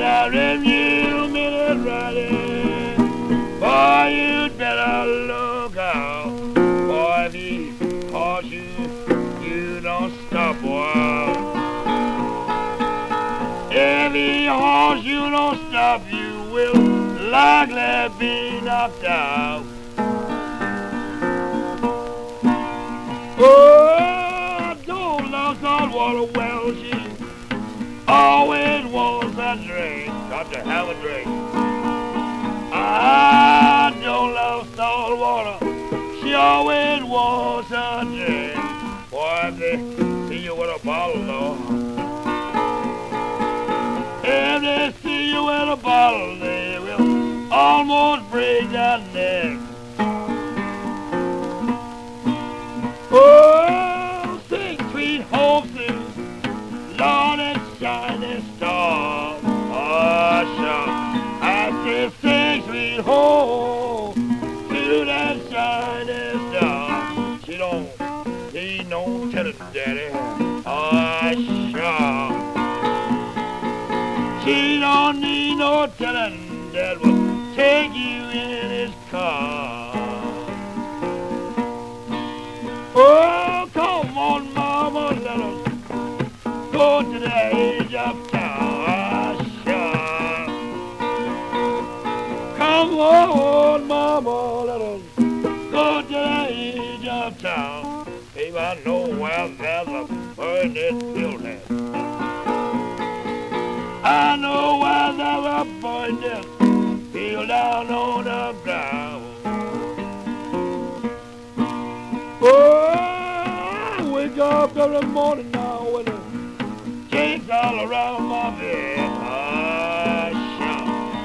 out in you minute riding. Boy, you'd better look out. Boy, if he calls you, you don't stop, boy. If he calls you, don't stop, you will likely be knocked out. Oh, don't love saltwater well, she always wants a drink, got to have a drink. I don't love salt water, she always wants a drink. Boy, if they see you with a bottle, though, if they see you with a bottle, they will almost break their neck. Oh, sing sweet home soon, Lord and shining star. Oh, sure, I say sing sweet home to that shining star. She don't need no telling, daddy. Oh, sure, she don't need no telling, that will take you in his car. Oh, come on, mama, let us go to the age of town. Sure. Come on, mama, let us go to the age of town. Babe, I know where there's a burning building. I know where there's a burning field down on the ground. Oh, I wake up every morning now with a jinx all around my bed. Ah, sure.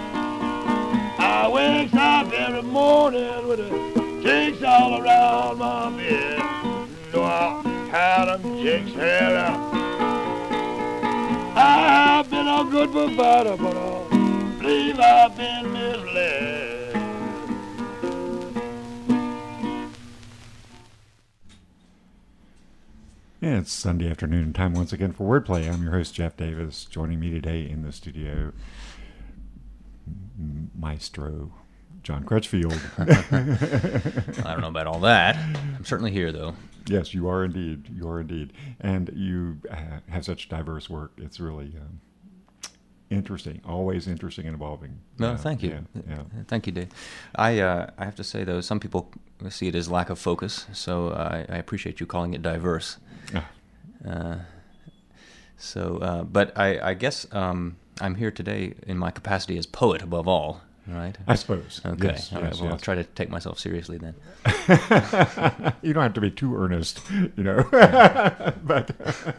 I wake up every morning with a jinx all around my bed. No, I had them jinx hair out. I've been a good provider, but I believe I've been misled. Yeah, it's Sunday afternoon time once again for Wordplay. I'm your host, Jeff Davis. Joining me today in the studio, Maestro John Crutchfield. I don't know about all that. I'm certainly here, though. Yes, you are indeed. You are indeed. And you have such diverse work. It's really interesting, always interesting and evolving. No, thank you. Yeah. Thank you, Dave. I have to say, though, some people see it as lack of focus, so I appreciate you calling it diverse. But I guess I'm here today in my capacity as poet above all, right? I suppose. Okay. Yes, all right. yes, Well, yes. I'll try to take myself seriously then. You don't have to be too earnest, you know. But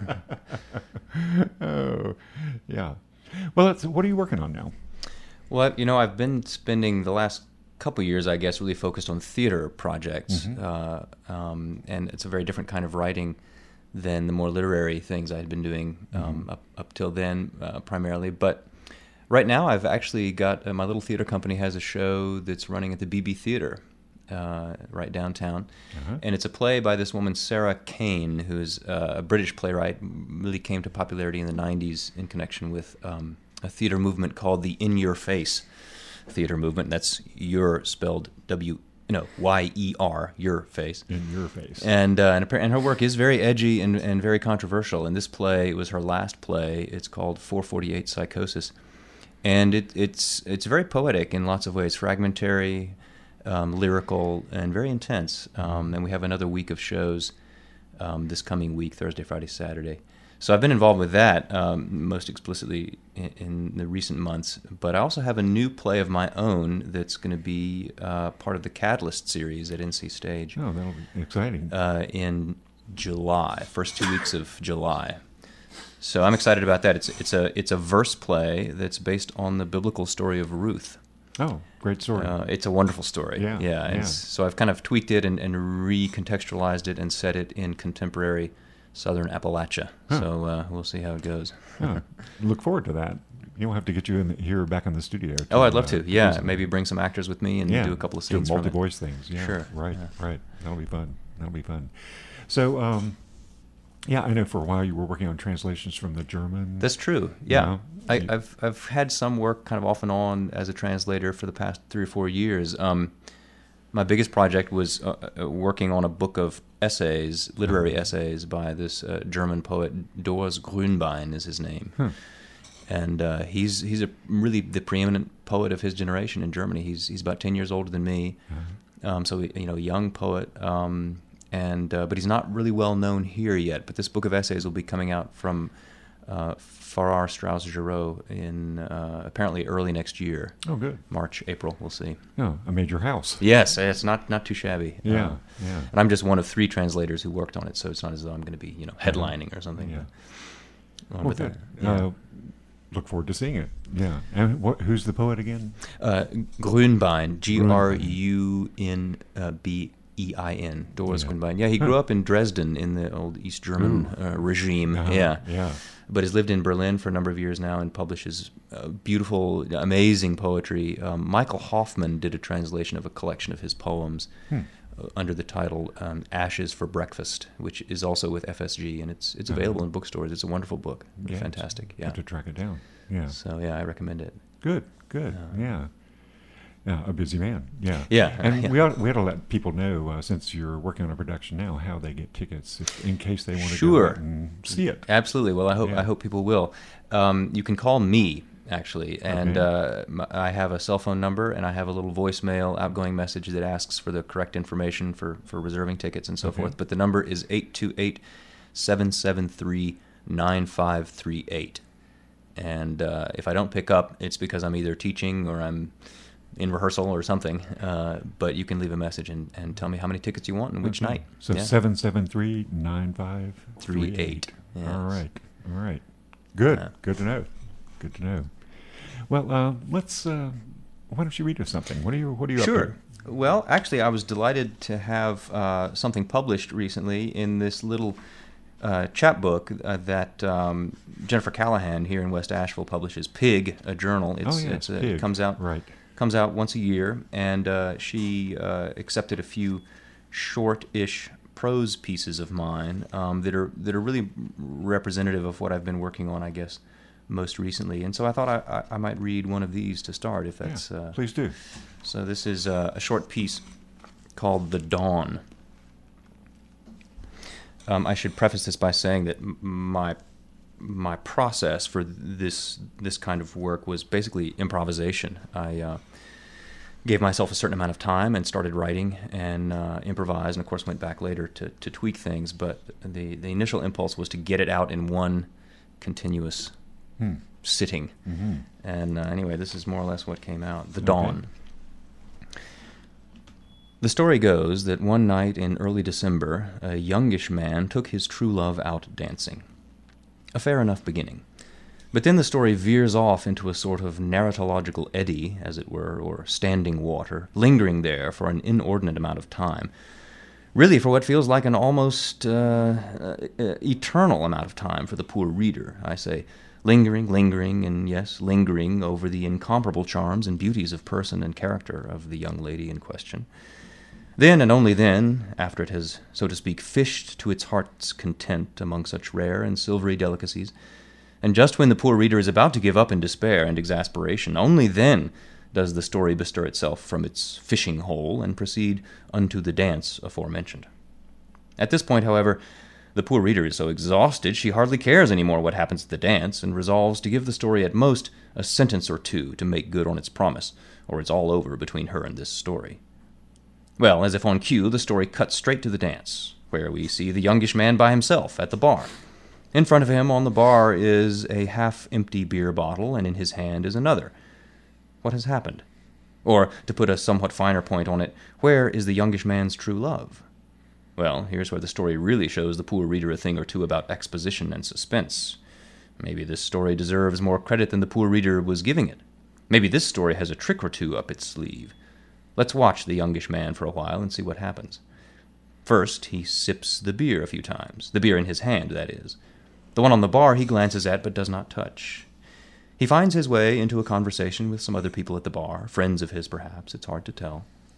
oh, yeah. Well, what are you working on now? Well, I've been spending the last couple years, I guess, really focused on theater projects, and it's a very different kind of writing than the more literary things I had been doing up till then, primarily. But right now, I've actually got my little theater company has a show that's running at the BB Theater right downtown, and it's a play by this woman Sarah Kane, who's a British playwright. Really came to popularity in the '90s in connection with a theater movement called the In Your Face theater movement. That's your spelled Y-E-R, your face. In your face. And her work is very edgy and very controversial. And this play was her last play. It's called 448 Psychosis. And it's very poetic in lots of ways, fragmentary, lyrical, and very intense. And we have another week of shows this coming week, Thursday, Friday, Saturday. So I've been involved with that most explicitly in the recent months. But I also have a new play of my own that's going to be part of the Catalyst series at NC Stage. Oh, that'll be exciting. In July, first 2 weeks of July. So I'm excited about that. It's a verse play that's based on the biblical story of Ruth. Oh, great story. It's a wonderful story. Yeah. So I've kind of tweaked it and recontextualized it and set it in contemporary Southern Appalachia. So we'll see how it goes. Look forward to that. You'll have to get you here back in the studio. I'd love to. Yeah, maybe bring some actors with me and do a couple of scenes. Do multi-voice things. Yeah, sure. Right. That'll be fun. So, Yeah, I know for a while you were working on translations from the German. That's true. Yeah, you know, I've had some work kind of off and on as a translator for the past 3 or 4 years. My biggest project was working on a book of essays, literary essays, by this German poet. Dors Grünbein is his name. And he's really the preeminent poet of his generation in Germany. He's about 10 years older than me, so young poet. But he's not really well known here yet. But this book of essays will be coming out from Farrar, Straus, Giroux in apparently early next year. Oh, good. March, April, we'll see. Oh, a major house. Yes, it's not too shabby. Yeah. And I'm just one of 3 translators who worked on it, so it's not as though I'm going to be headlining or something. Yeah. But, Well, good. Look forward to seeing it. Yeah. And who's the poet again? Grünbein, Grunbein, Dors Grünbein. Yeah, he grew up in Dresden in the old East German regime. Yeah. But has lived in Berlin for a number of years now and publishes beautiful, amazing poetry. Michael Hoffman did a translation of a collection of his poems under the title Ashes for Breakfast, which is also with FSG, and it's available in bookstores. It's a wonderful book. Yeah, Fantastic. Have to track it down. Yeah. So, I recommend it. Good. Yeah. Yeah, a busy man. Yeah. Yeah. And we ought to let people know, since you're working on a production now, how they get tickets in case they want to go out and see it. Absolutely. Well, I hope people will. You can call me, actually, and I have a cell phone number, and I have a little voicemail outgoing message that asks for the correct information for reserving tickets and so forth. But the number is 828-773-9538. And if I don't pick up, it's because I'm either teaching or I'm in rehearsal or something. But you can leave a message and tell me how many tickets you want and which night. So 773-9538. Yes. All right. Good. Good to know. Well, let's. Why don't you read us something? What are you up to? Sure. Well, actually, I was delighted to have something published recently in this little chapbook that Jennifer Callahan here in West Asheville publishes. Pig, a journal. Pig. It comes out once a year, and she accepted a few short-ish prose pieces of mine that are really representative of what I've been working on, I guess, most recently. And so I thought I might read one of these to start, if that's... please do. So this is a short piece called The Dawn. I should preface this by saying that my process for this kind of work was basically improvisation. I gave myself a certain amount of time and started writing and improvised, and of course went back later to tweak things. But the initial impulse was to get it out in one continuous sitting. Mm-hmm. And anyway, this is more or less what came out. The Dawn. The story goes that one night in early December, a youngish man took his true love out dancing. A fair enough beginning. But then the story veers off into a sort of narratological eddy, as it were, or standing water, lingering there for an inordinate amount of time. Really for what feels like an almost eternal amount of time for the poor reader, I say. Lingering, and yes, lingering over the incomparable charms and beauties of person and character of the young lady in question. Then, and only then, after it has, so to speak, fished to its heart's content among such rare and silvery delicacies, and just when the poor reader is about to give up in despair and exasperation, only then does the story bestir itself from its fishing hole and proceed unto the dance aforementioned. At this point, however, the poor reader is so exhausted she hardly cares any more what happens at the dance, and resolves to give the story at most a sentence or two to make good on its promise, or it's all over between her and this story. Well, as if on cue, the story cuts straight to the dance, where we see the youngish man by himself at the bar. In front of him on the bar is a half-empty beer bottle, and in his hand is another. What has happened? Or, to put a somewhat finer point on it, where is the youngish man's true love? Well, here's where the story really shows the poor reader a thing or two about exposition and suspense. Maybe this story deserves more credit than the poor reader was giving it. Maybe this story has a trick or two up its sleeve. Let's watch the youngish man for a while and see what happens. First, he sips the beer a few times. The beer in his hand, that is. The one on the bar he glances at but does not touch. He finds his way into a conversation with some other people at the bar, friends of his perhaps, it's hard to tell.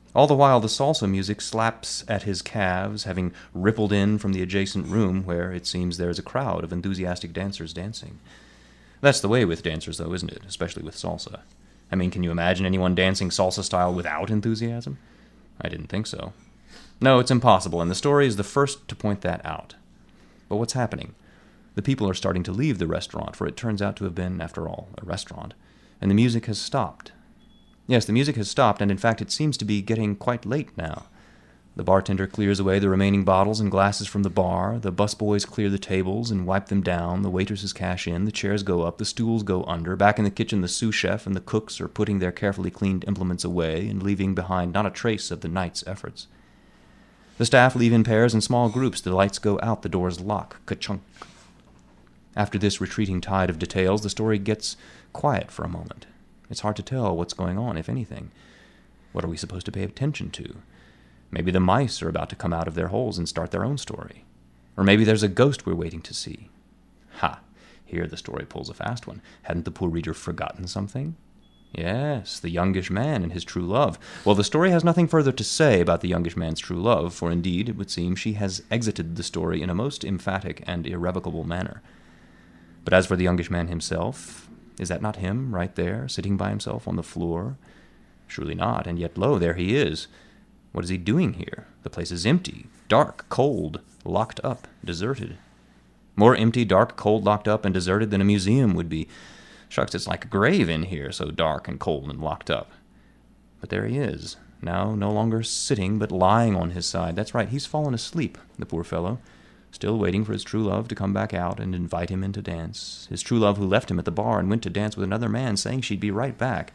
All the while, the salsa music slaps at his calves, having rippled in from the adjacent room where it seems there is a crowd of enthusiastic dancers dancing. That's the way with dancers, though, isn't it? Especially with salsa. I mean, can you imagine anyone dancing salsa style without enthusiasm? I didn't think so. No, it's impossible, and the story is the first to point that out. But what's happening? The people are starting to leave the restaurant, for it turns out to have been, after all, a restaurant, and the music has stopped. Yes, the music has stopped, and in fact it seems to be getting quite late now. The bartender clears away the remaining bottles and glasses from the bar, the busboys clear the tables and wipe them down, the waitresses cash in, the chairs go up, the stools go under. Back in the kitchen, the sous chef and the cooks are putting their carefully cleaned implements away and leaving behind not a trace of the night's efforts. The staff leave in pairs and small groups, the lights go out, the doors lock, ka-chunk. After this retreating tide of details, the story gets quiet for a moment. It's hard to tell what's going on, if anything. What are we supposed to pay attention to? Maybe the mice are about to come out of their holes and start their own story. Or maybe there's a ghost we're waiting to see. Ha! Here the story pulls a fast one. Hadn't the poor reader forgotten something? Yes, the youngish man and his true love. Well, the story has nothing further to say about the youngish man's true love, for indeed, it would seem, she has exited the story in a most emphatic and irrevocable manner. But as for the youngish man himself, is that not him, right there, sitting by himself on the floor? Surely not, and yet, lo, there he is. What is he doing here? The place is empty, dark, cold, locked up, deserted. More empty, dark, cold, locked up, and deserted than a museum would be. Shucks, it's like a grave in here, so dark and cold and locked up. But there he is, now no longer sitting, but lying on his side. That's right, he's fallen asleep, the poor fellow, still waiting for his true love to come back out and invite him in to dance. His true love who left him at the bar and went to dance with another man, saying she'd be right back.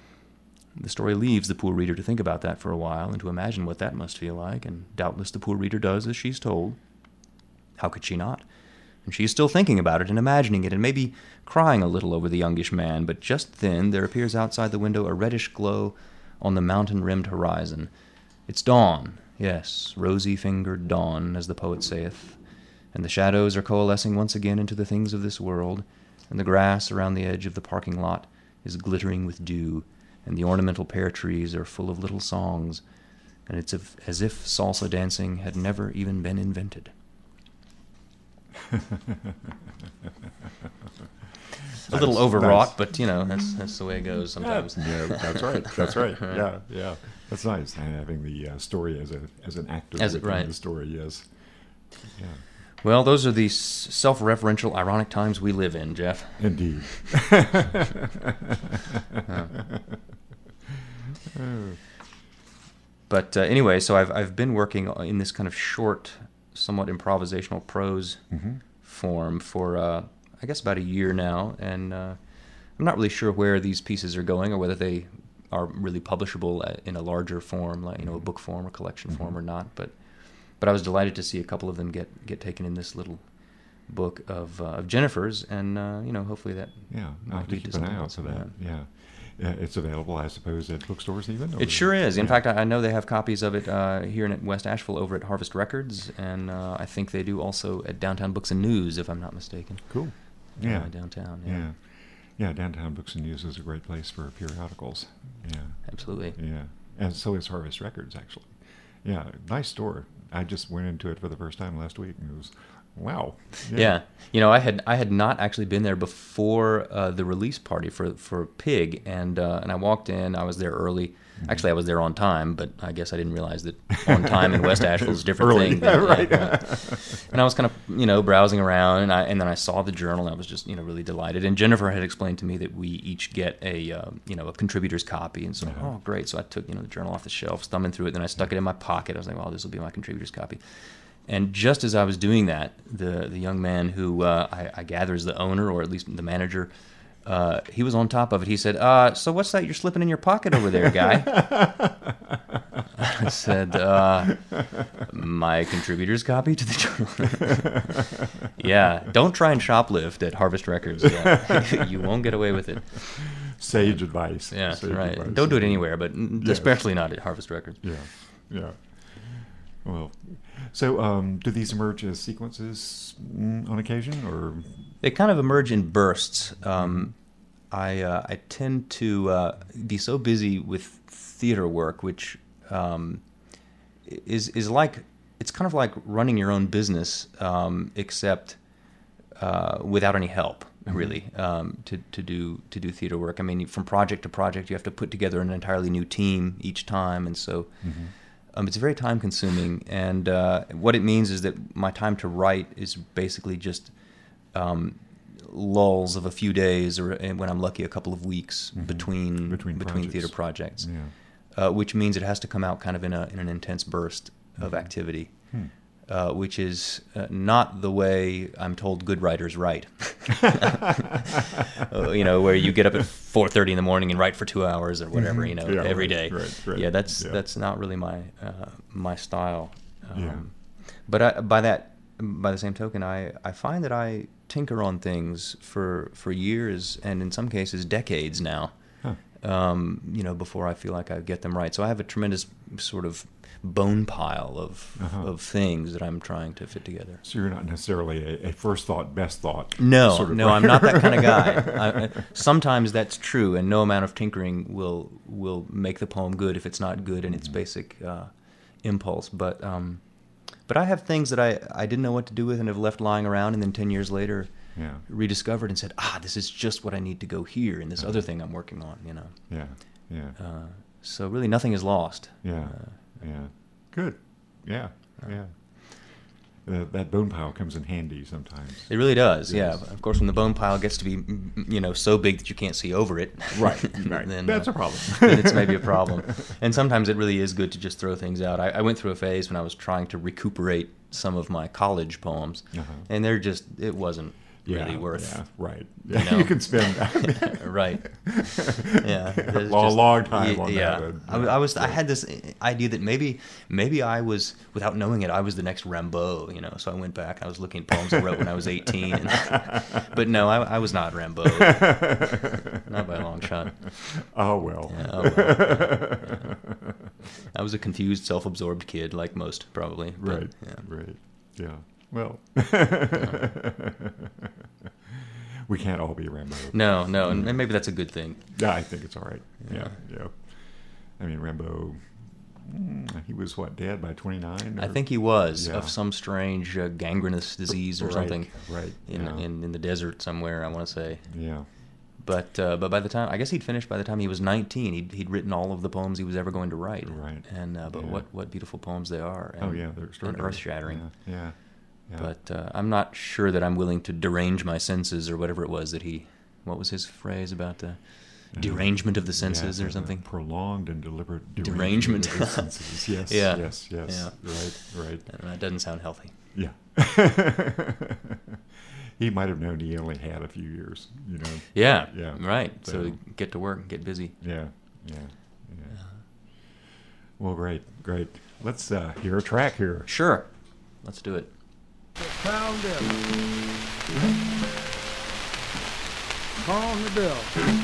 The story leaves the poor reader to think about that for a while and to imagine what that must feel like, and doubtless the poor reader does as she's told. How could she not? And she's still thinking about it and imagining it and maybe crying a little over the youngish man, but just then there appears outside the window a reddish glow on the mountain-rimmed horizon. It's dawn, yes, rosy-fingered dawn, as the poet saith, and the shadows are coalescing once again into the things of this world, and the grass around the edge of the parking lot is glittering with dew, and the ornamental pear trees are full of little songs, and it's as if salsa dancing had never even been invented. A little overwrought, nice. But, you know, that's the way it goes sometimes. Yeah, that's right. That's right. Yeah. That's nice, having the story as an actor within the story, yes. Yeah. Well, those are the self-referential, ironic times we live in, Jeff. Indeed. But anyway, so I've been working in this kind of short, somewhat improvisational prose form for, I guess, about a year now, and I'm not really sure where these pieces are going or whether they are really publishable in a larger form, like, you know, a book form or collection form or not, but I was delighted to see a couple of them get taken in this little book of Jennifer's, and you know, hopefully that I'll have to keep an eye out for that. Yeah, it's available, I suppose, at bookstores even. It sure is. In fact, I know they have copies of it here in West Asheville over at Harvest Records, and I think they do also at Downtown Books and News, if I'm not mistaken. Cool. Yeah. Downtown. Yeah. Downtown Books and News is a great place for periodicals. Yeah. Absolutely. Yeah, and so is Harvest Records, actually. Yeah, nice store. I just went into it for the first time last week, and it was, wow. Yeah. You know, I had not actually been there before the release party for Pig, and I walked in. I was there early. Actually, I was there on time, but I guess I didn't realize that on time in West Asheville is a different thing. Right. And I was kind of, you know, browsing around, and then I saw the journal, and I was just, you know, really delighted. And Jennifer had explained to me that we each get a, you know, a contributor's copy, and so, oh, great. So I took, you know, the journal off the shelf, thumbing through it, then I stuck it in my pocket. I was like, well, this will be my contributor's copy. And just as I was doing that, the young man who I gather is the owner, or at least the manager, he was on top of it. He said, so what's that you're slipping in your pocket over there, guy? I said, my contributor's copy to the journal. Yeah, don't try and shoplift at Harvest Records. Yeah. You won't get away with it. Sage advice. Yeah, right. Advice. Don't do it anywhere, but especially not at Harvest Records. Yeah. Well, so do these emerge as sequences on occasion, or they kind of emerge in bursts? I tend to be so busy with theater work, which is like, it's kind of like running your own business, except without any help, really, to do theater work. I mean, from project to project, you have to put together an entirely new team each time, and so it's very time consuming. And what it means is that my time to write is basically just lulls of a few days, or when I'm lucky, a couple of weeks between theater projects. Which means it has to come out kind of in an intense burst of activity, which is not the way I'm told good writers write. Where you get up at 4:30 in the morning and write for 2 hours or whatever, every day. Right. Yeah, that's not really my style. But by the same token, I find that I tinker on things for years, and in some cases decades now. Before I feel like I get them right. So I have a tremendous sort of bone pile of things that I'm trying to fit together. So you're not necessarily a first thought, best thought. No, sort of I'm not that kind of guy. Sometimes that's true, and no amount of tinkering will make the poem good if it's not good in its basic impulse. But I have things that I didn't know what to do with and have left lying around, and then 10 years later rediscovered and said, this is just what I need to go here in this other thing I'm working on, So really nothing is lost. Good. That bone pile comes in handy sometimes. It really does, Of course, when the bone pile gets to be, so big that you can't see over it. Right. Then, that's a problem. Then it's maybe a problem. And sometimes it really is good to just throw things out. I went through a phase when I was trying to recuperate some of my college poems, and it wasn't really worth. Right. You can spend right. a long time on that. I had this idea that maybe I was, without knowing it, I was the next Rimbaud. So I went back and I was looking at poems I wrote when I was 18. But no, I was not Rimbaud. Not by a long shot. Oh well. I was a confused, self-absorbed kid, like most probably. Right. Yeah. Well, we can't all be Rimbaud. No, and maybe that's a good thing. Yeah, I think it's all right. Yeah. I mean, Rimbaud, he was dead by 29? I think he was, of some strange gangrenous disease or something. Right. In the desert somewhere, I want to say. Yeah. But by the time, I guess he'd finished by the time he was 19. He'd written all of the poems he was ever going to write. Right. And what beautiful poems they are. And, they're extraordinary. And earth-shattering. Yeah. But I'm not sure that I'm willing to derange my senses or whatever it was that what was his phrase about the derangement of the senses or something? Prolonged and deliberate derangement of the senses. Yes. Yeah. Right. That doesn't sound healthy. Yeah. He might have known he only had a few years, Yeah. Right. So get to work and get busy. Yeah. Well, great. Let's hear a track here. Sure. Let's do it. Pound it. On the bill.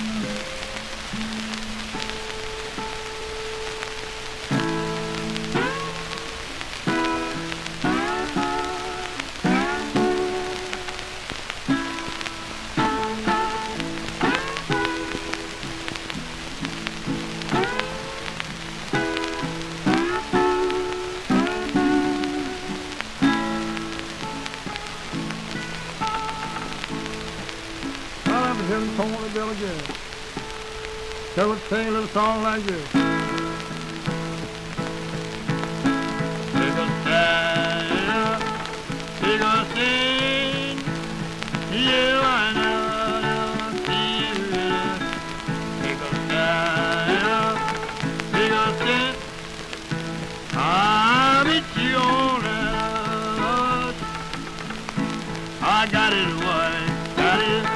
Him on the bill again. They would sing a little song like this. Take a stand, take a sing. Yeah, I never see you. Take a stand, take a sing. I meet you on that. I got it, boy, got it.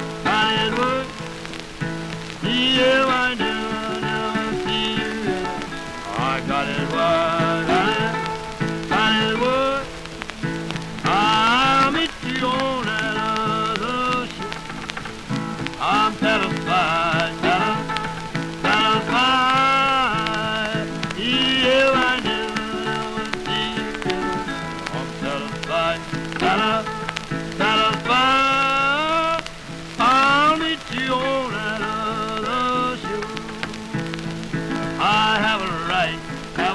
Yeah, I never see you. I got it, got it, what? I'll meet you on that other ship. I'm satisfied, satisfied. Yeah, I never see you. I'm satisfied, satisfied. I'll meet you on that other ship. I have a right.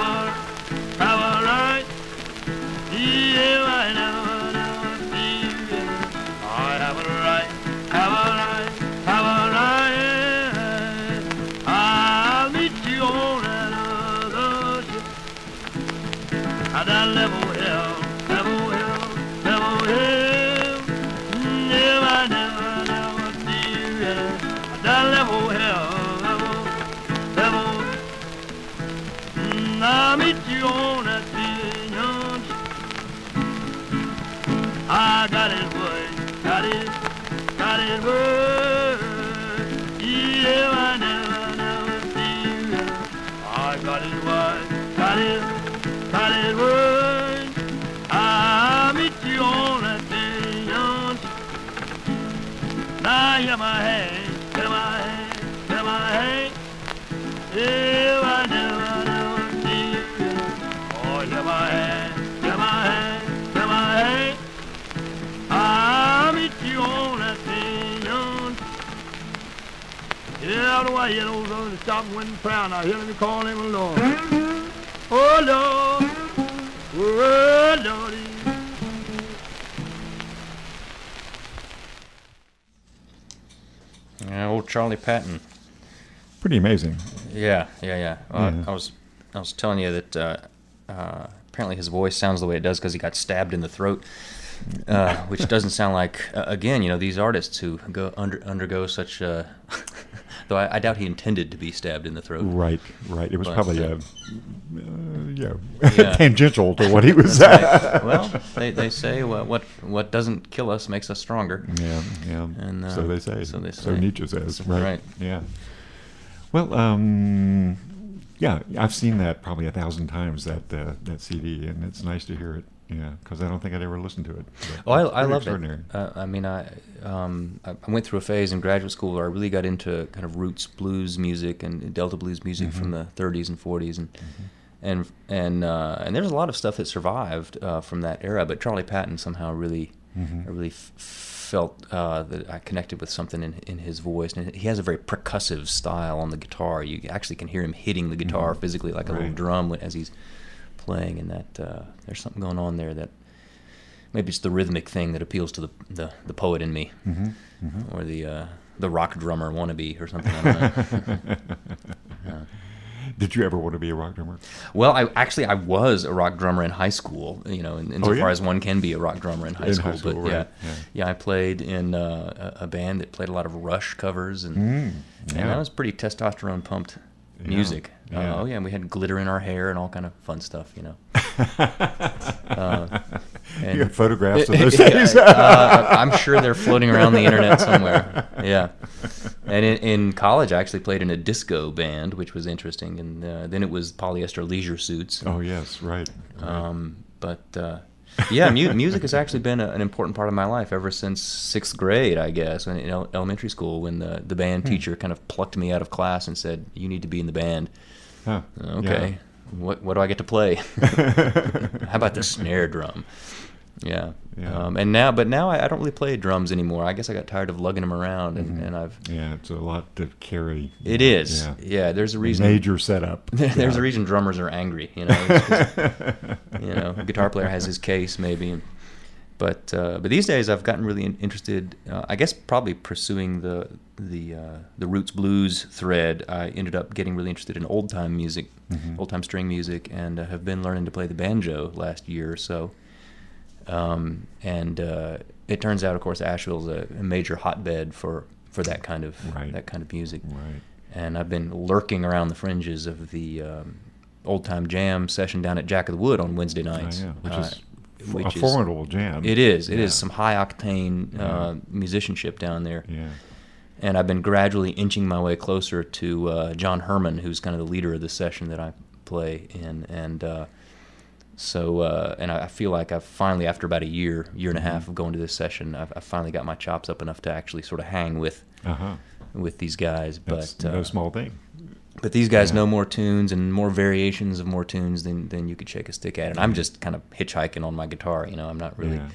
my hand, get my hand, get my hand. If I never see you. Oh, get my hand, get my hand, get my hand. I'll meet you on that thing. Yeah, out of the way, you know, those stop and win proud. Now, here, let me call him Lord. Oh, Lord. Oh, Lordy. Yeah, old Charlie Patton. Pretty amazing. Yeah. Yeah. I was telling you that apparently his voice sounds the way it does because he got stabbed in the throat, which doesn't sound like again, you know, these artists who undergo such. Though I doubt he intended to be stabbed in the throat. Right. It was probably yeah. tangential to what he was. Right. Well, they say what doesn't kill us makes us stronger. Yeah. And so they say. So Nietzsche says. Right. Yeah. Well, yeah, I've seen that probably 1,000 times, that CD, and it's nice to hear it. Yeah, because I don't think I'd ever listened to it. I love it. I mean, I went through a phase in graduate school where I really got into kind of roots blues music and Delta blues music from the 30s and 40s, and there's a lot of stuff that survived from that era. But Charlie Patton somehow really, I really felt that I connected with something in his voice, and he has a very percussive style on the guitar. You actually can hear him hitting the guitar physically like a little drum as he's playing, and that there's something going on there that maybe it's the rhythmic thing that appeals to the poet in me, or the rock drummer wannabe or something. I don't know. Did you ever want to be a rock drummer? Well, I was a rock drummer in high school, you know, insofar as one can be a rock drummer in high school. But right. I played in a band that played a lot of Rush covers, and that was pretty testosterone pumped music. Yeah. Oh yeah, and we had glitter in our hair and all kind of fun stuff, you know. You have photographs of those days? I'm sure they're floating around the internet somewhere. Yeah. And in college, I actually played in a disco band, which was interesting. And then it was Polyester Leisure Suits. Oh, yes, right. Yeah, music has actually been an important part of my life ever since 6th grade, I guess, in elementary school, when the band teacher kind of plucked me out of class and said, "You need to be in the band." Huh. Okay. Yeah. What do I get to play? How about the snare drum? Yeah. And now I don't really play drums anymore. I guess I got tired of lugging them around, and I've. Yeah, it's a lot to carry. It is. Yeah. There's a reason. Major setup. There's a reason drummers are angry. You know. It's just, a guitar player has his case maybe, but these days I've gotten really interested. I guess probably pursuing the roots blues thread. I ended up getting really interested in old time music, old time string music, and have been learning to play the banjo last year or so. It turns out, of course, Asheville's a major hotbed for that kind of music. Right. And I've been lurking around the fringes of the old time jam session down at Jack of the Wood on Wednesday nights, which is a formidable jam. It is. It is some high octane musicianship down there. Yeah. And I've been gradually inching my way closer to John Herman, who's kind of the leader of the session that I play in, and I feel like I've finally, after about a year and a half of going to this session, I've finally got my chops up enough to actually sort of hang with these guys. That's no small thing. But these guys know more tunes and more variations of more tunes than you could shake a stick at. And I'm just kind of hitchhiking on my guitar. You know, I'm not really,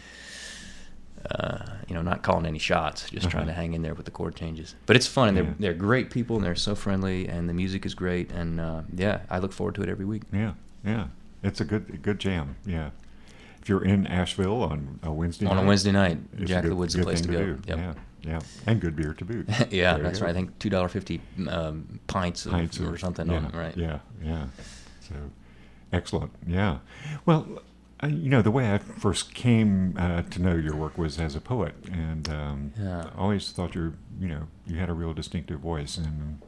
not calling any shots, just trying to hang in there with the chord changes. But it's fun, and they're great people, and they're so friendly, and the music is great. And, I look forward to it every week. Yeah. It's a good jam. Yeah, if you're in Asheville on a Wednesday night, Jack of the Wood's the place to go. Yep. Yeah, and good beer to boot. Yeah, that's right. I think $2.50 pints or something on it, right? Yeah. So excellent. Yeah. Well, the way I first came to know your work was as a poet, and I always thought you had a real distinctive voice, and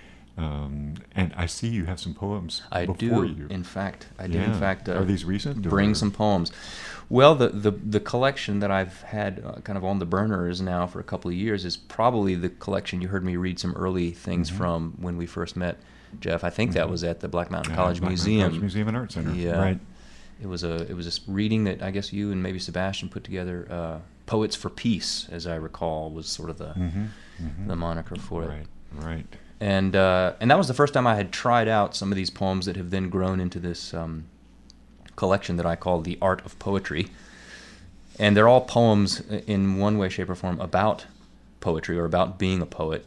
I see you have some poems before you. In fact, I do. In fact, are these recent? Bring some poems. Well, the collection that I've had kind of on the burners now for a couple of years is probably the collection you heard me read some early things from when we first met, Jeff. I think that was at the Black Mountain College Museum. College Museum and Art Center. Yeah. Right. It was a reading that I guess you and maybe Sebastian put together Poets for Peace, as I recall, was sort of the moniker for it. Right. And that was the first time I had tried out some of these poems that have then grown into this collection that I call The Art of Poetry. And they're all poems in one way, shape, or form about poetry or about being a poet.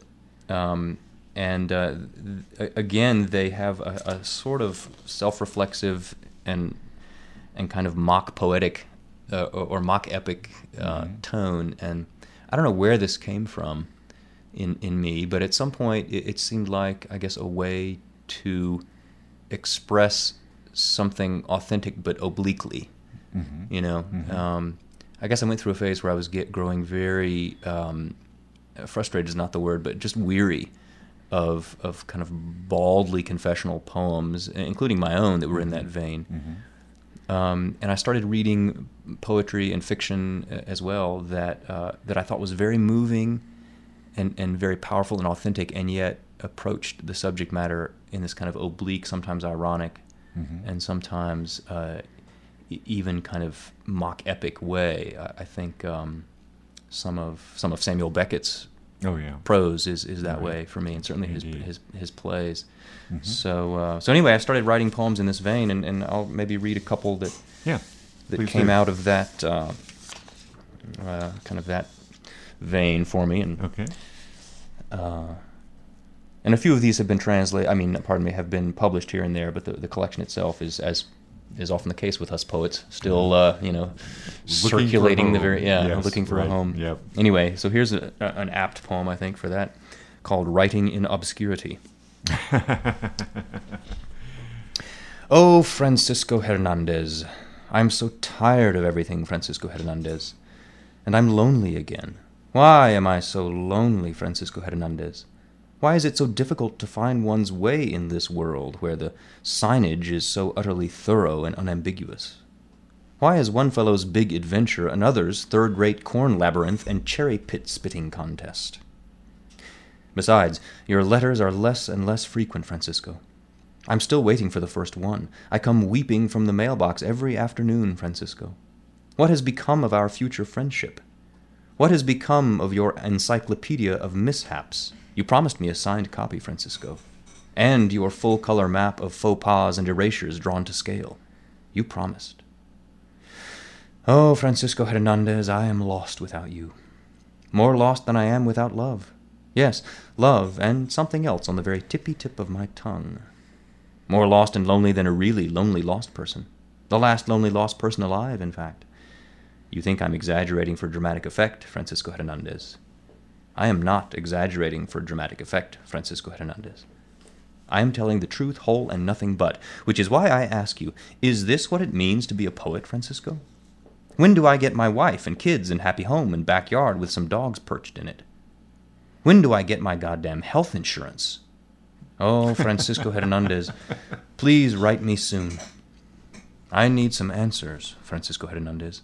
Again, they have a sort of self-reflexive and kind of mock poetic or mock epic tone. And I don't know where this came from in me, but at some point it seemed like, I guess, a way to express something authentic but obliquely. You know, I guess I went through a phase where I was growing very frustrated is not the word, but just weary of kind of baldly confessional poems, including my own, that were in that vein. And I started reading poetry and fiction as well that I thought was very moving and very powerful and authentic, and yet approached the subject matter in this kind of oblique, sometimes ironic, and sometimes even kind of mock epic way. I think some of Samuel Beckett's prose is that way for me, and certainly his plays. So anyway, I started writing poems in this vein, and I'll maybe read a couple that came out of that kind of that vein for me. And and a few of these have been have been published here and there, but the collection itself is, as is often the case with us poets, still circulating looking for a home. Yep. Anyway, so here's an apt poem, I think, for that, called Writing in Obscurity. Oh, Francisco Hernandez, I'm so tired of everything, Francisco Hernandez, and I'm lonely again. Why am I so lonely, Francisco Hernandez? Why is it so difficult to find one's way in this world where the signage is so utterly thorough and unambiguous? Why is one fellow's big adventure another's third-rate corn labyrinth and cherry pit spitting contest? Besides, your letters are less and less frequent, Francisco. I'm still waiting for the first one. I come weeping from the mailbox every afternoon, Francisco. What has become of our future friendship? What has become of your encyclopedia of mishaps? You promised me a signed copy, Francisco, and your full-color map of faux pas and erasures drawn to scale. You promised. Oh, Francisco Hernandez, I am lost without you. More lost than I am without love. Yes, love and something else on the very tippy-tip of my tongue. More lost and lonely than a really lonely lost person. The last lonely lost person alive, in fact. You think I'm exaggerating for dramatic effect, Francisco Hernandez. I am not exaggerating for dramatic effect, Francisco Hernandez. I am telling the truth, whole and nothing but, which is why I ask you, is this what it means to be a poet, Francisco? When do I get my wife and kids and happy home and backyard with some dogs perched in it? When do I get my goddamn health insurance? Oh, Francisco Hernandez, please write me soon. I need some answers, Francisco Hernandez.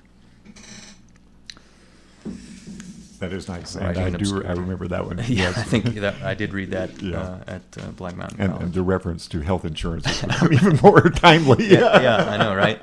That is nice. And I remember that one. Yeah, I think that I did read that at Black Mountain College. And the reference to health insurance has become even more timely. Yeah, I know, right?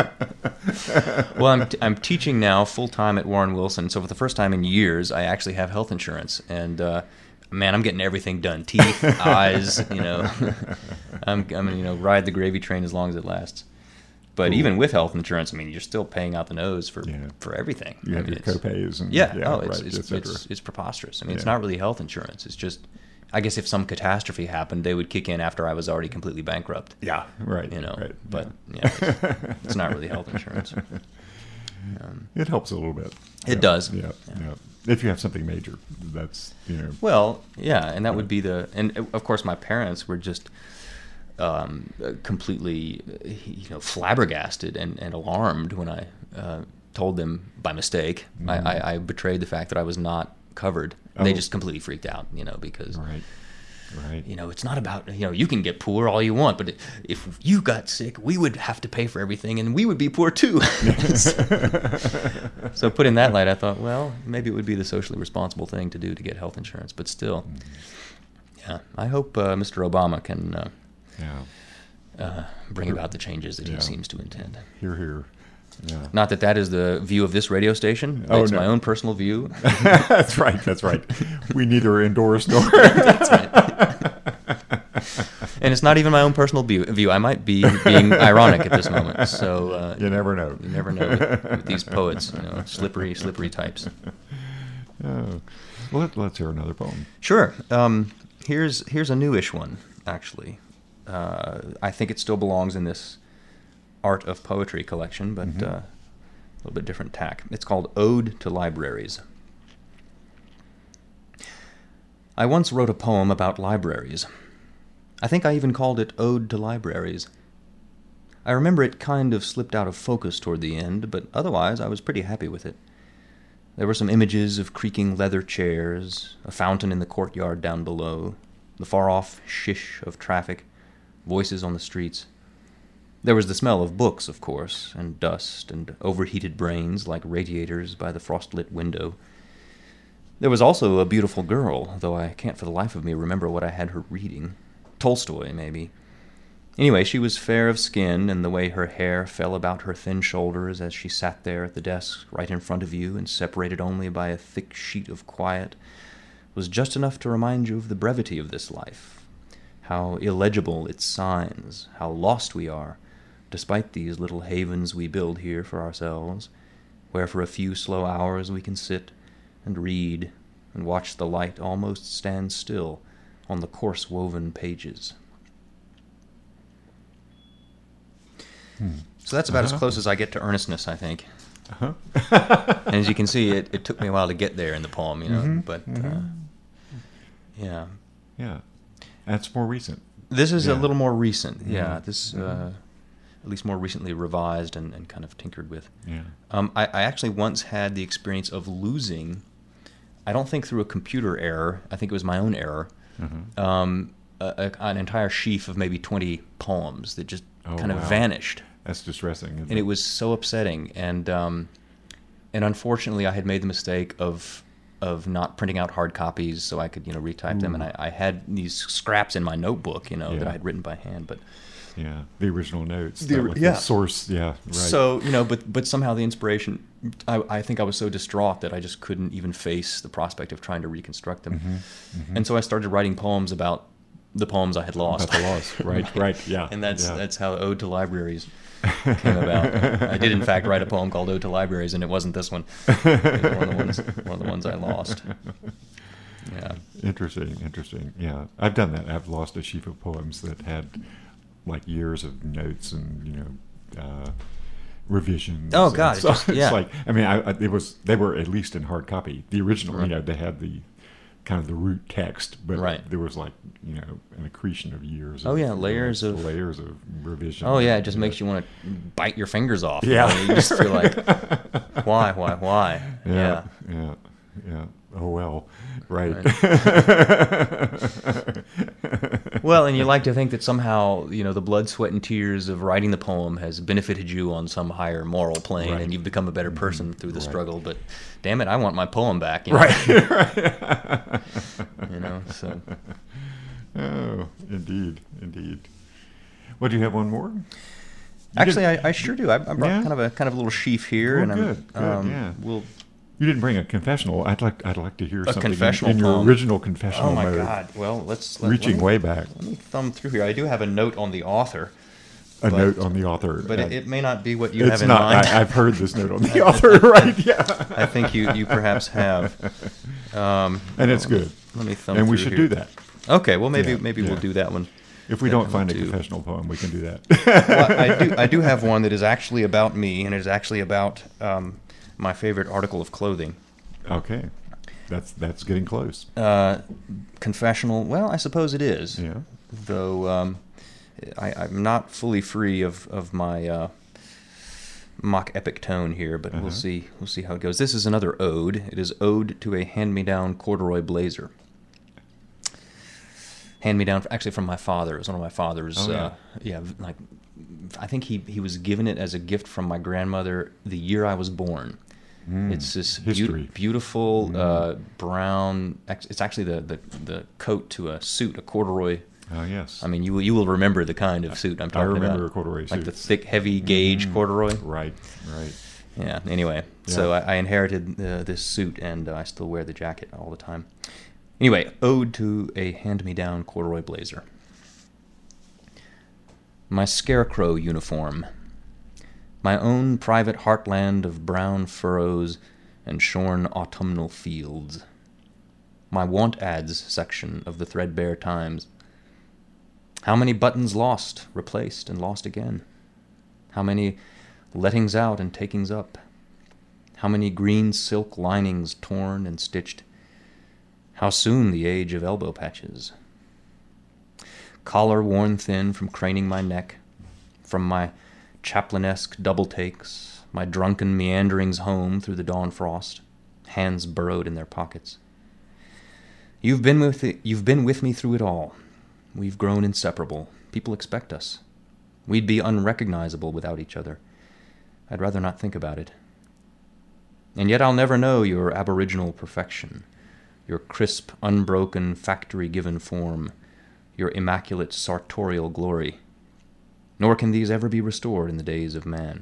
Well, I'm teaching now full-time at Warren Wilson, so for the first time in years, I actually have health insurance. And, man, I'm getting everything done. Teeth, eyes, I'm ride the gravy train as long as it lasts. But even with health insurance, you're still paying out the nose for everything. You have your copays. And, it's preposterous. It's not really health insurance. It's just, I guess if some catastrophe happened, they would kick in after I was already completely bankrupt. Yeah, right. Right. But it's not really health insurance. It helps a little bit. It does. Yeah. If you have something major, that's, Well, yeah, and that would be and of course my parents were just completely, flabbergasted and alarmed when I told them by mistake. I betrayed the fact that I was not covered. They just completely freaked out, because right. It's not about, you can get poor all you want, but if you got sick, we would have to pay for everything, and we would be poor too. So put in that light, I thought, well, maybe it would be the socially responsible thing to do to get health insurance, but still, I hope Mr. Obama can bring about the changes that he seems to intend. Hear, hear. Yeah. Not that is the view of this radio station. Oh, It's no. my own personal view. That's right. That's right. We neither endorse nor. That's right. And it's not even my own personal view. I might be being ironic at this moment. So You never know. You never know with these poets, slippery types. Oh. Well, let's hear another poem. Sure. Here's a newish one, actually. I think it still belongs in this Art of Poetry collection, but a little bit different tack. It's called Ode to Libraries. I once wrote a poem about libraries. I think I even called it Ode to Libraries. I remember it kind of slipped out of focus toward the end, but otherwise I was pretty happy with it. There were some images of creaking leather chairs, a fountain in the courtyard down below, the far-off shish of traffic, voices on the streets. There was the smell of books, of course, and dust, and overheated brains like radiators by the frost-lit window. There was also a beautiful girl, though I can't for the life of me remember what I had her reading. Tolstoy, maybe. Anyway, she was fair of skin, and the way her hair fell about her thin shoulders as she sat there at the desk right in front of you and separated only by a thick sheet of quiet was just enough to remind you of the brevity of this life, how illegible its signs, how lost we are, despite these little havens we build here for ourselves, where for a few slow hours we can sit and read and watch the light almost stand still on the coarse-woven pages. So that's about as close as I get to earnestness, I think. And as you can see, it took me a while to get there in the poem, but yeah. Yeah. That's more recent. This is a little more recent, This, at least more recently revised and kind of tinkered with. Yeah. I actually once had the experience of losing, I don't think through a computer error, I think it was my own error, an entire sheaf of maybe 20 poems that just kind of vanished. That's distressing. And it was so upsetting. And unfortunately, I had made the mistake of not printing out hard copies so I could retype them. And I had these scraps in my notebook, that I had written by hand. But yeah, the original notes, the source. Yeah, right. So but somehow the inspiration. I think I was so distraught that I just couldn't even face the prospect of trying to reconstruct them. And so I started writing poems about the poems I had lost. About the loss, right, yeah. And that's how Ode to Libraries came about. I did, in fact, write a poem called Ode to Libraries, and it wasn't this one. It was one of the ones I lost. Yeah. Interesting. Yeah, I've done that. I've lost a sheaf of poems that had like years of notes and revisions. Oh God! So it's like, I mean, they were at least in hard copy. The original, they had the kind of the root text, but there was like an accretion of years. Layers of revision. Oh yeah, it just makes you want to bite your fingers off. Yeah, you just feel like, why? Yeah. Oh well, right. Well, and you like to think that somehow the blood, sweat, and tears of writing the poem has benefited you on some higher moral plane, and you've become a better person through the struggle. But damn it, I want my poem back. Right. So. Oh, indeed. Well, do you have one more? Actually, I sure do. I brought kind of a little sheaf here, and good. Yeah. We'll. You didn't bring a confessional. I'd like to hear something confessional in your poem. original confessional. Oh my mode. God! Well, let's reaching way back. Let me thumb through here. I do have a note on the author. A note on the author, but it may not be what you have in not, mind. I've heard this note on the author, right? Yeah. I think you perhaps have. And it's good. Let me thumb. And we through should here. do that. Okay. Well, maybe we'll do that one. If we don't find a confessional poem, we can do that. Well, I do have one that is actually about me, and it is actually about my favorite article of clothing. Okay, that's getting close. Confessional. Well, I suppose it is. Yeah. Though I'm not fully free of my mock epic tone here, but we'll see how it goes. This is another ode. It is Ode to a Hand-Me-Down Corduroy Blazer. Hand-me-down, actually from my father. It was one of my father's. Like I think he was given it as a gift from my grandmother the year I was born. It's this beautiful brown. It's actually the coat to a suit, a corduroy Oh, yes. I mean, you will remember the kind of suit I'm talking about. I remember a corduroy suit. Like the thick, heavy gauge corduroy. Right. Yeah, anyway. Yeah. So I inherited this suit, and I still wear the jacket all the time. Anyway, ode to a hand-me-down corduroy blazer. My scarecrow uniform. My own private heartland of brown furrows and shorn autumnal fields. My want ads section of the threadbare Times. How many buttons lost, replaced, and lost again? How many lettings out and takings up? How many green silk linings torn and stitched? How soon the age of elbow patches? Collar worn thin from craning my neck, from my chaplainesque double takes, my drunken meanderings home through the dawn frost, hands burrowed in their pockets. You've been with me through it all. We've grown inseparable. People expect us. We'd be unrecognizable without each other. I'd rather not think about it. And yet I'll never know your aboriginal perfection, your crisp, unbroken, factory-given form, your immaculate sartorial glory. Nor can these ever be restored in the days of man.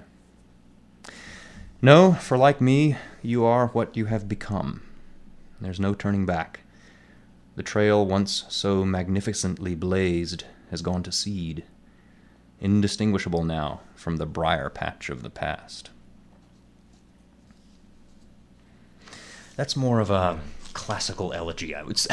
No, for like me, you are what you have become. There's no turning back. The trail once so magnificently blazed has gone to seed, indistinguishable now from the briar patch of the past. That's more of a classical elegy, I would say.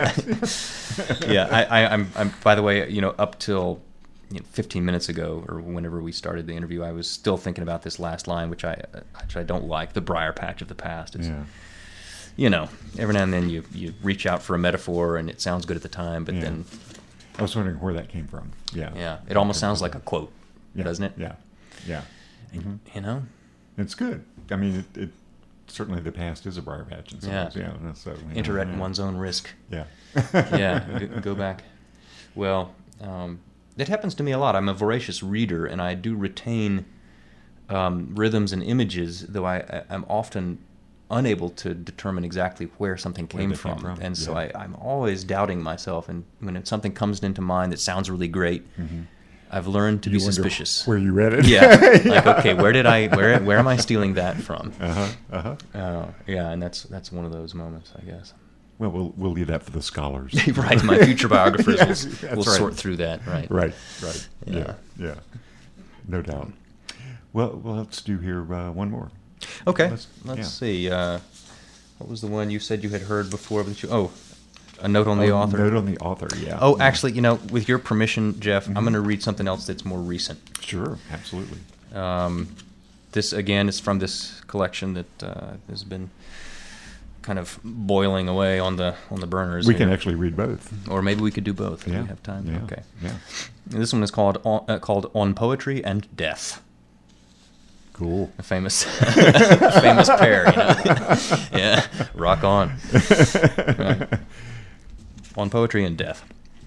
Yeah, I'm. By the way, up till 15 minutes ago, or whenever we started the interview, I was still thinking about this last line, which I don't like. The briar patch of the past. It's, every now and then you reach out for a metaphor, and it sounds good at the time, but then I was wondering where that came from. Yeah, it almost sounds like a quote, doesn't it? Yeah. Mm-hmm. It's good. I mean, it certainly the past is a briar patch in some ways. So, enter at one's own risk. Yeah. Go back. Well, it happens to me a lot. I'm a voracious reader, and I do retain rhythms and images, though I'm often unable to determine exactly where something came from. And so I'm always doubting myself, and when something comes into mind that sounds really great, I've learned to be suspicious. Where you read it? Yeah. Okay, where am I stealing that from? And that's one of those moments, I guess. Well, we'll leave that for the scholars. Right, my future biographers will sort through that, right. Right. Yeah. No doubt. Well, let's do here one more. Okay, let's see. What was the one you said you had heard before? A note on the author. Note on the author, yeah. Oh, actually, with your permission, Jeff, I'm going to read something else that's more recent. Sure, absolutely. This, again, is from this collection that has been kind of boiling away on the burners. We can actually read both. Or maybe we could do both if we have time. Yeah. Okay. Yeah. And this one is called On Poetry and Death. Cool. A famous pair, Yeah, rock on. Right. On Poetry and Death.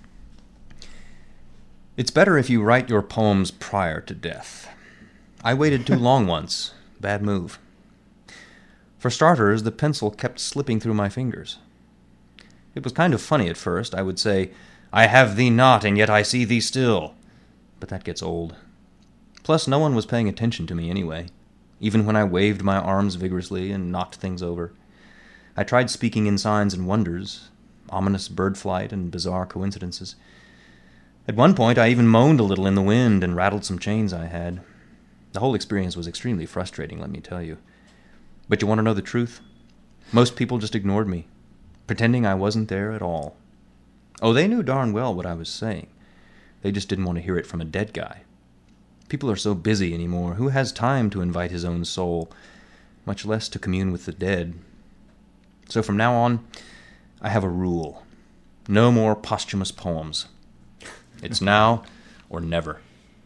It's better if you write your poems prior to death. I waited too long once. Bad move. For starters, the pencil kept slipping through my fingers. It was kind of funny at first. I would say, I have thee not, and yet I see thee still. But that gets old. Plus, no one was paying attention to me anyway, even when I waved my arms vigorously and knocked things over. I tried speaking in signs and wonders, ominous bird flight and bizarre coincidences. At one point, I even moaned a little in the wind and rattled some chains I had. The whole experience was extremely frustrating, let me tell you. But you want to know the truth? Most people just ignored me, pretending I wasn't there at all. Oh, they knew darn well what I was saying. They just didn't want to hear it from a dead guy. People are so busy anymore. Who has time to invite his own soul, much less to commune with the dead? So from now on, I have a rule. No more posthumous poems. It's now or never.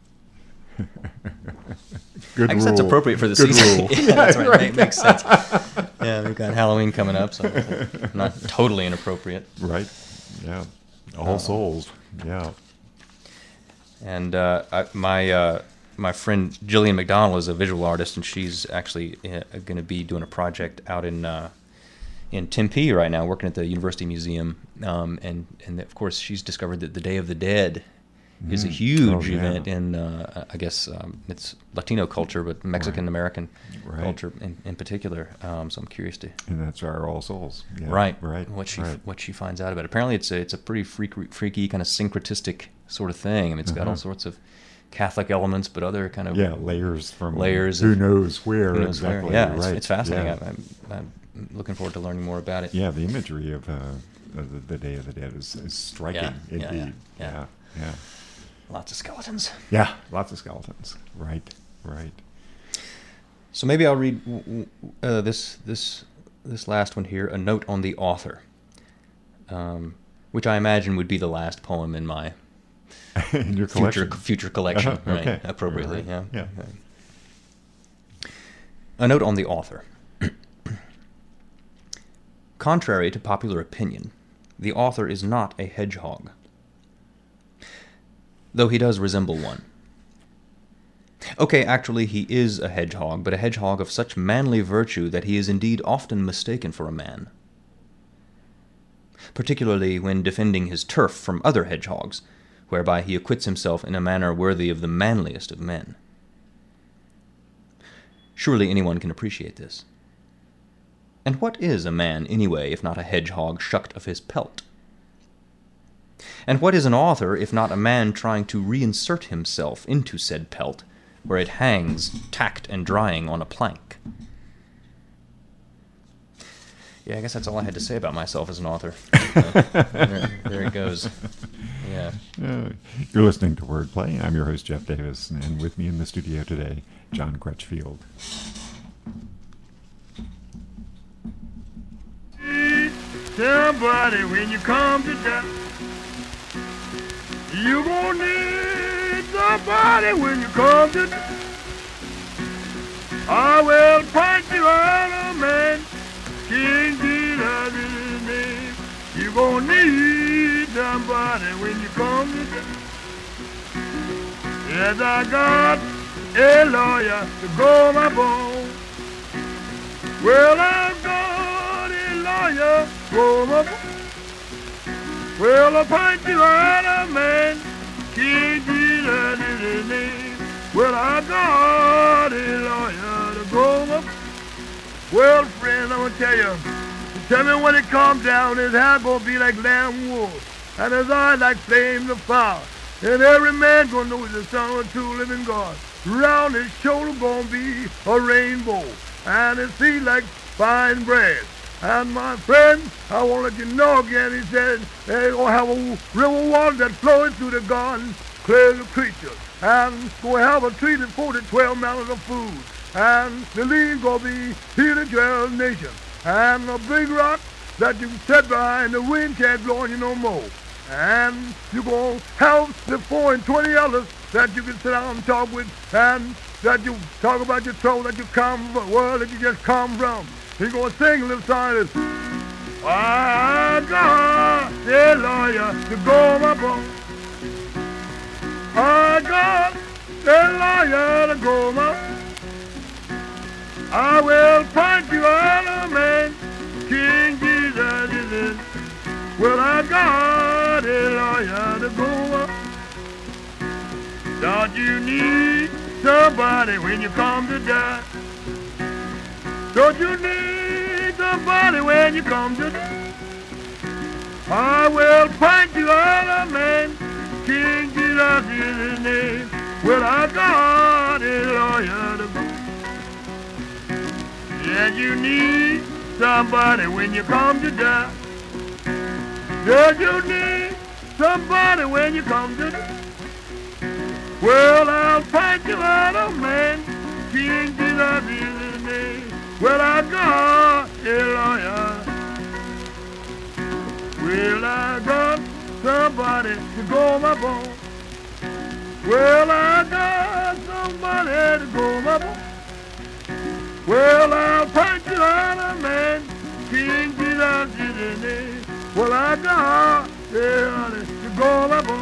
Good I guess rule. that's appropriate for the Good season. Rule. Yeah, that's right. It makes sense. Yeah, we've got Halloween coming up, so not totally inappropriate. Right. Yeah. All Souls. Yeah. And my friend Jillian McDonald is a visual artist, and she's actually going to be doing a project out in in Tempe right now, working at the University Museum, and of course she's discovered that the Day of the Dead is a huge event in, I guess it's Latino culture, but Mexican American culture in particular. So I'm curious to. And that's our All Souls. Yeah. Right. What she finds out about it. Apparently, it's a pretty freaky kind of syncretistic sort of thing. I mean, it's got all sorts of Catholic elements, but other kind of layers Who knows where exactly. Yeah, it's fascinating. I'm looking forward to learning more about it. Yeah, the imagery of the Day of the Dead is striking indeed. Yeah. Lots of skeletons. Yeah, lots of skeletons. Right. So maybe I'll read this last one here, a note on the author, which I imagine would be the last poem in my in your collection. Future collection, right? Okay. Appropriately, right. Yeah. A note on the author. Contrary to popular opinion, the author is not a hedgehog, though he does resemble one. Okay, actually he is a hedgehog, but a hedgehog of such manly virtue that he is indeed often mistaken for a man, particularly when defending his turf from other hedgehogs, whereby he acquits himself in a manner worthy of the manliest of men. Surely anyone can appreciate this. And what is a man, anyway, if not a hedgehog shucked of his pelt? And what is an author, if not a man trying to reinsert himself into said pelt, where it hangs, tacked and drying on a plank? Yeah, I guess that's all I had to say about myself as an author. There it goes. Yeah. You're listening to Wordplay. I'm your host, Jeff Davis, and with me in the studio today, John Crutchfield. Somebody, when you come to die, you gonna need somebody when you come to die. I will point you out a man, King Jesus is his name. You gonna need somebody when you come to die. Yes, I got a lawyer to go my bone. Well, I've got a lawyer to go my bone. Well, I'll point you out a man, King Jesus is his name. Well, I got a lawyer to go up. Well, friend, I'm gonna tell me when it comes down, his hair gonna be like lamb wool, and his eyes like flames of fire. And every man gonna know he's the son of a true living God. Round his shoulder gonna be a rainbow, and his feet like fine bread. And my friend, I want to let you know again, he said, they're going to have a river of water that flows through the garden, clear the creatures. And going to have a tree that 12 mountains of food. And the leaves going to be here to dwell nation. And a big rock that you can sit behind, the wind can't blow on you no more. And you're going to have the 4 and 20 others that you can sit down and talk with, and that you talk about your trouble that you come from, the world that you just come from. He's going to sing a little song that's, I got a lawyer to go my bone. I got a lawyer to go my bone. I will point you out a man, King Jesus is it. Well, I got a lawyer to go my bone. Don't you need somebody when you come to die? Don't you need somebody when you come to die? I will point you out a man, King Jesus is his name. Well, I got a lawyer to go. Yeah, you need somebody when you come to die. Yeah, you need somebody when you come to die. Well, I'll point you out a man, King Jesus is his name. Well, I got a lawyer. Well, I got somebody to go my bone. Well, I got somebody to go my bone. Well, I'll point you out a man, King Jesus is his name. Well, I got somebody to go my bone.